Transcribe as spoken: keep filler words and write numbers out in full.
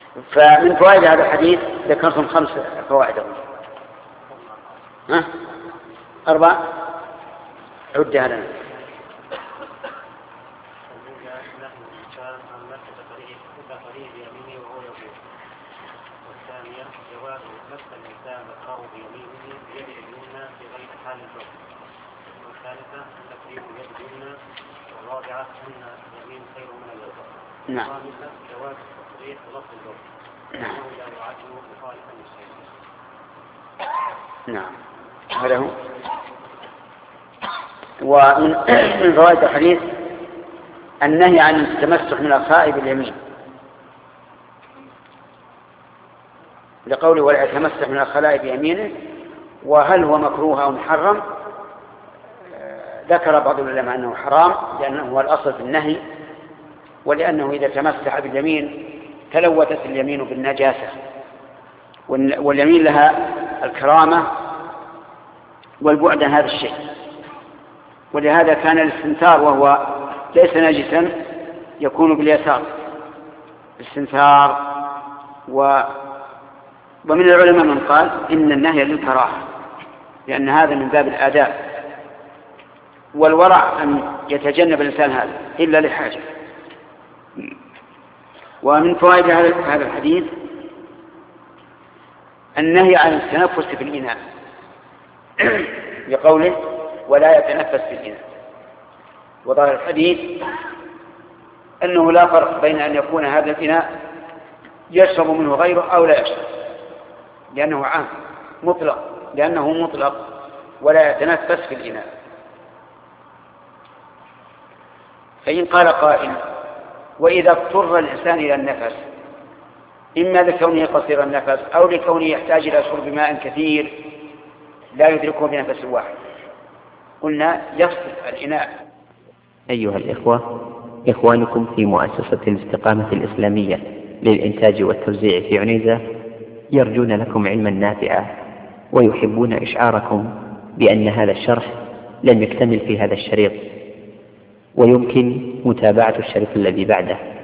فمن فوائد هذا الحديث ذكرتم خمس فوائد. ها أربع عدها لنا. والثانية جواز مس الإنسان ذكره بيمينه بيد اليمنى في غير حال الجر. والثالثة تقريب يد اليمنى. والرابعة أن اليمين خير من اليسار. نعم. والخامسة جواز التصريح بلفظ الجر. نعم. أنه لا يعد مخالفا للشيء. نعم هذا هو. ومن من فوائد الحديث النهي عن التمسح من الخائب اليمين، لقوله ولا يتمسح من الخلاء بيمينه. وهل هو مكروه أو محرم؟ ذكر بعض العلماء أنه حرام لأنه هو الأصل في النهي، ولأنه إذا تمسح باليمين تلوثت اليمين بالنجاسة، واليمين لها الكرامة والبعد عن هذا الشيء. ولهذا كان الاستنثار وهو ليس نجسا يكون باليسار الاستنثار. و ومن العلماء من قال إن النهي للكراهة لأن هذا من باب الآداب، والورع أن يتجنب الإنسان هذا إلا لحاجة. ومن فوائد هذا الحديث النهي عن التنفس في الإناء بقوله ولا يتنفس في الإناء. وظاهر الحديث أنه لا فرق بين أن يكون هذا الإناء يشرب منه غيره أو لا يشرب، لأنه عام مطلق لأنه مطلق ولا يتنفس في الإناء. فإن قال قائل وإذا اضطر الإنسان إلى النفس إما لكونه قصير النفس أو لكونه يحتاج إلى شرب ماء كثير لا يدركه بنفس واحد، قلنا يفصل الإناء. أيها الإخوة، إخوانكم في مؤسسة الاستقامة الإسلامية للإنتاج والتوزيع في عنيزة يرجون لكم علما نافعا، ويحبون إشعاركم بأن هذا الشرح لم يكتمل في هذا الشريط، ويمكن متابعة الشريط الذي بعده.